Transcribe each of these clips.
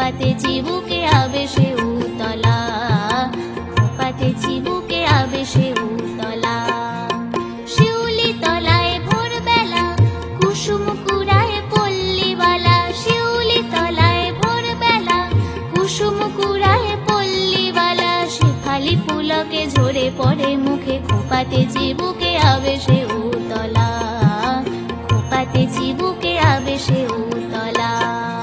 খোপাতে চিবুকে আবেশে উতলা, খোপাতে চিবুকে আবেশে উতলা। শিউলি তলায় ভোরবেলা কুসুম কুড়ায় পল্লীবালা, শিউলি তলায় ভোরবেলা কুসুম কুড়ায় পল্লীবালা। শেফালি পুলকে ঝরে পড়ে মুখে, খোপাতে চিবুকে আবেশে উতলা, খোপাতে চিবুকে আবেশে উতলা।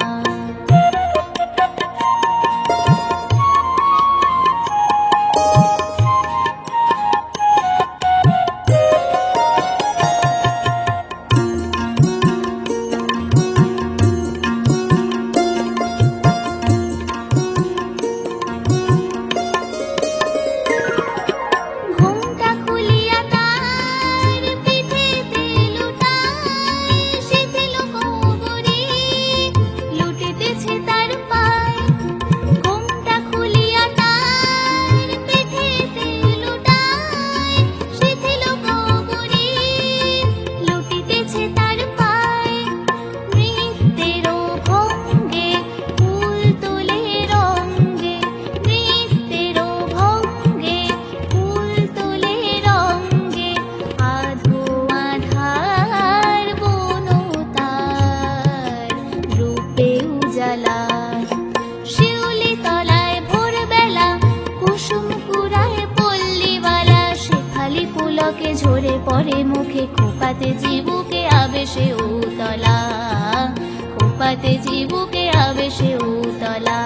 শিউলি তলায় ভোরবেলা কুসুম কুড়ায় পল্লীবালা, শেফালি পুলকে ঝরে পড়ে মুখে, খোপাতে চিবুকে আবেশে উতলা, খোপাতে চিবুকে আবেশে উতলা।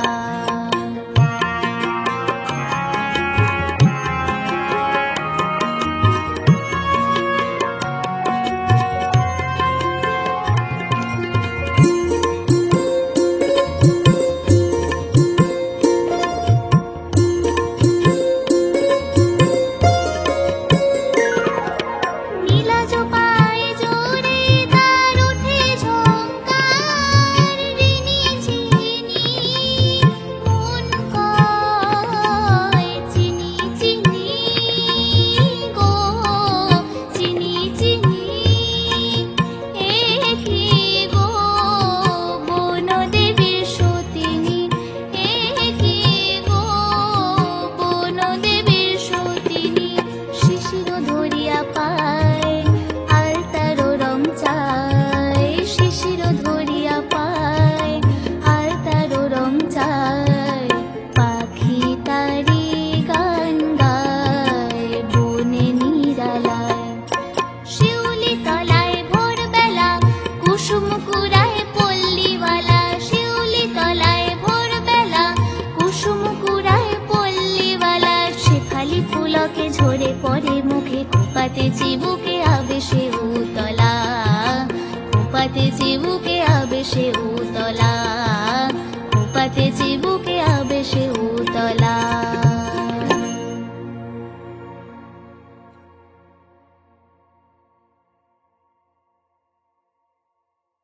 ঝরে পড়ে মুখে, খোপাতে চিবুকে আবেশে উতলা, খোপাতে চিবুকে আবেশে উতলা।